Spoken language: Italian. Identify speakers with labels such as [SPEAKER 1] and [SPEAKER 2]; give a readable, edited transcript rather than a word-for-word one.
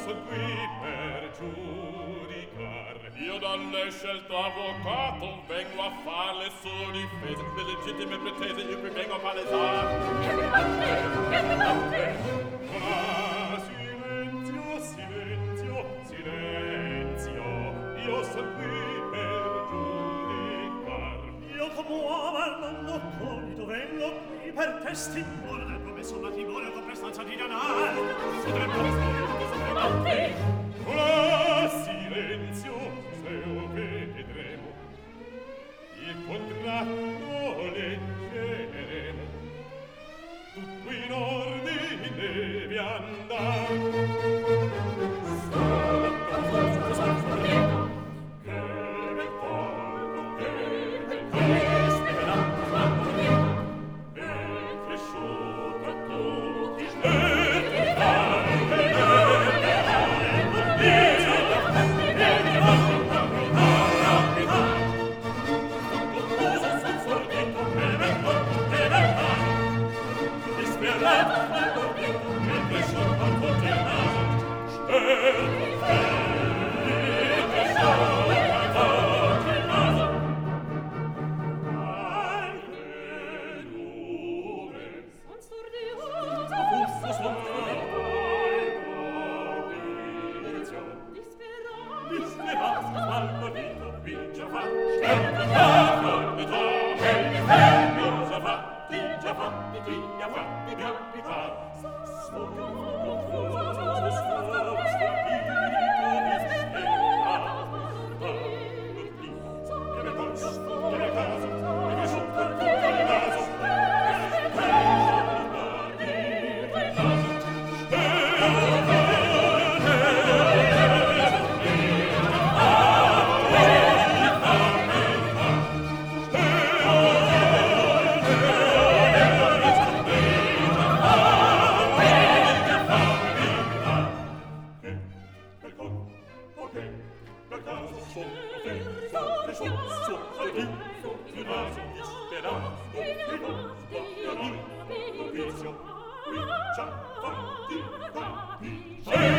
[SPEAKER 1] son qui per giudicar. Io da lei scelto avvocato vengo a fare le sue difese, le legittime pretese io qui vengo a palesare.
[SPEAKER 2] Che mi batte?
[SPEAKER 1] Ma silenzio, silenzio, silenzio, io son qui per giudicar.
[SPEAKER 3] Io come uomo al mondo conito vengo qui per testimone del promesso matrimonio con prestanza di denaro.
[SPEAKER 1] Ma silenzio, se lo vedremo, il contratto leggeremo, tutto in ordine deve andare. Sì!